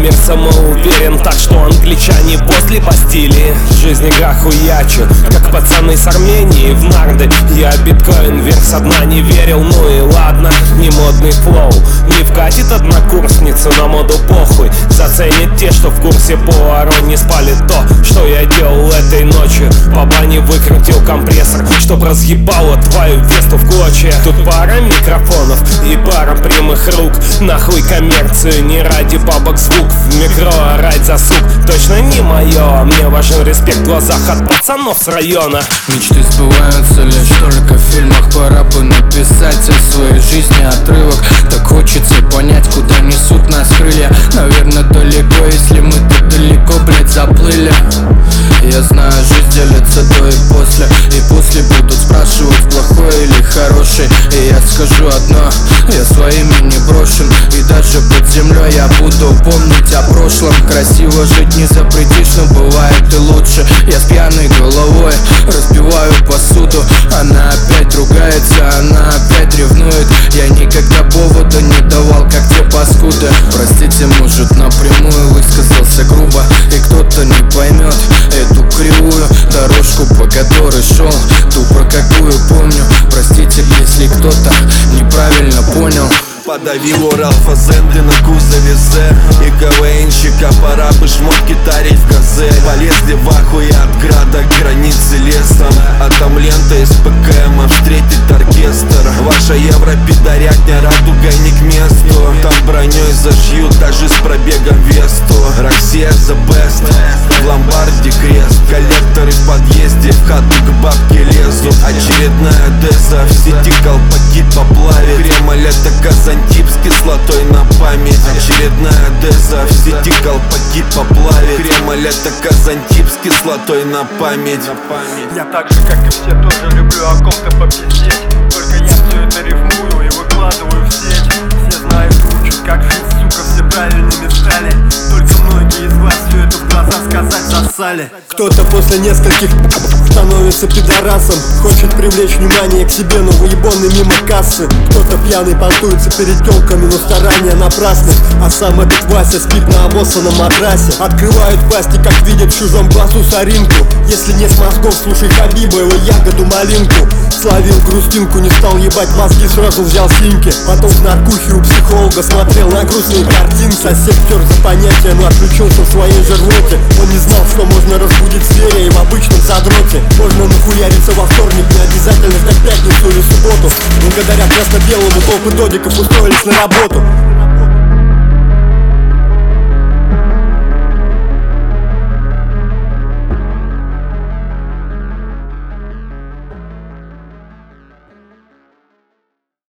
мир самоуверен, так что англичане возле Бастилии. Жизнь игра хуячу, как пацаны с Армении в нарды. Я биткоин вверх со дна не верил, ну и ладно. Не модный флоу, не вкатит однокурсницу, на моду похуй. Заценит те, что в курсе Пуаро. Не спали то, что я делал этой ночью. По бане выкрутил компрессор, чтоб разъебало твою весту в клочья. Тут пара микрофонов и пара прямых рук. Нахуй коммерцию, не ради бабок звук. В микро орать за сук точно не мое. Мне важен респект в глазах от пацанов с района. Мечты сбываются лишь только в фильмах. Пора бы написать из своей жизни отрывок. Так хочется понять, куда несут нас крылья. Наверное, далеко, если мы так далеко, блять, заплыли. Я знаю, жизнь делится до и после. И после будут спрашивать, плохой или хороший. И я скажу одно: я своими не брошен. И даже под землей я буду помнить о прошлом. Красиво жить не запретишь, но бывает и лучше. Я с пьяной головой разбиваю посуду. Она опять ругается, она опять ревнует. Я никогда повода не давал, как те паскуды. Простите, может, напрямую высказался грубо. И кто-то не поймет эту кривую дорожку, по которой шел, ту, про какую помню. Простите, если кто-то неправильно понял. Подавил Урал фазенды на кузове З. И КВНщика пора бы шмотки тарить в газе. Полезли в ахуе от града к границе лесом. А там лента из ПКМ встретит оркестр. Ваша европидорятня радугой не к месту. Там броней зашьют даже с пробегом Весту. Россия the best, в ломбарде крест. Коллекторы в подъезде, в хату к бабке лезут. Очередная деза, в сети колпаки поплавит. Кремль это Казантип с кислотой на память. Очередная деза, в сети колпаки поплавит. Кремль это Казантип с кислотой на память. Я так же, как и все, тоже люблю о ком-то попиздеть. Только я все это рифмую и выкладываю в сеть. Все знают, учат, как жить, сука, все правильными стали. Только многие из вас все это в глаза сказать засали. Кто-то после нескольких становится пидорасом. Хочет привлечь внимание к себе, но выебонный мимо кассы. Кто-то пьяный понтуется перед тёлками, но старания напрасны. А сам этот Вася спит на обоссанном матрасе. Открывают пасти, как видят в чужом глазу соринку. Если не с мозгов, слушай Хабиба, его ягоду малинку. Словил грустинку, не стал ебать мозги, сразу взял симки. Потом в наркухе у психолога смотрел на грустные картинки. Сосед тер за понятие, но отключился в своей же рвоте. Он не знал, что можно разбудить зверя и в обычном задроте. Можно нахуяриться во вторник, не обязательно ждать пятницу или субботу. Благодаря красно-белому толпы додиков устроились на работу.